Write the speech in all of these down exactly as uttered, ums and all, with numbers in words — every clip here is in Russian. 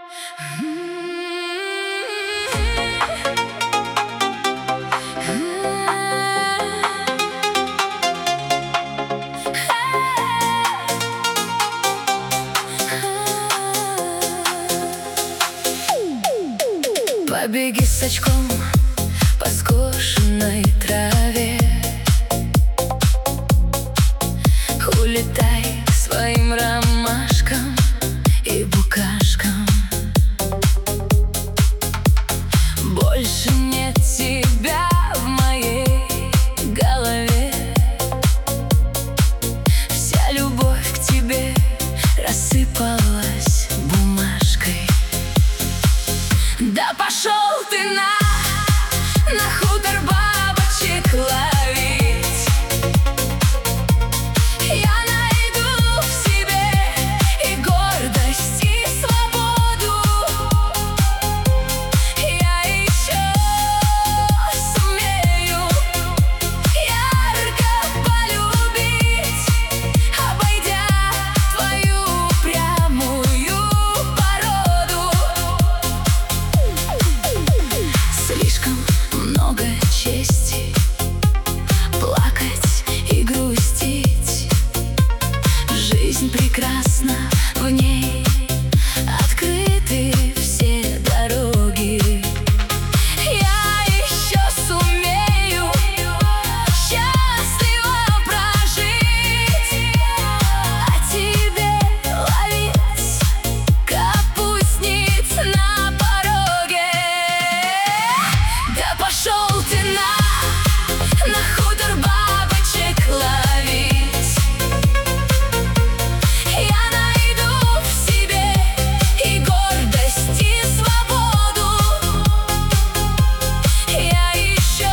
Побеги с очком по скошенной траве, улетай к своим ромашкам и букашкам. Больше нет тебя в моей голове. Вся любовь к тебе рассыпалась бумажкой. Да пошел ты на, на хутор бабочек ловить. Я найду в себе и гордость, и свободу. Я еще сумею ярко полюбить, обойдя твою упрямую породу. Слишком много чести плакать и грустить. Жизнь прекрасна, в ней открыты все дороги. Я еще сумею счастливо прожить, а тебе ловить капустниц на пороге. Да пошел ты на, на хутор бабочек ловить. Я найду в себе и гордость, и свободу. Я еще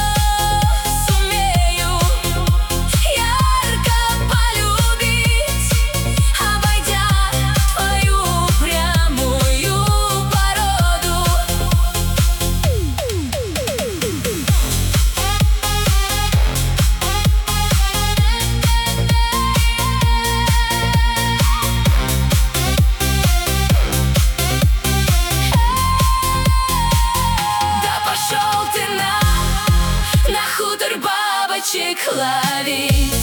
сумею ярко полюбить, обойдя твою упрямую породу. Да пошел ты на, на хутор бабочек ловить.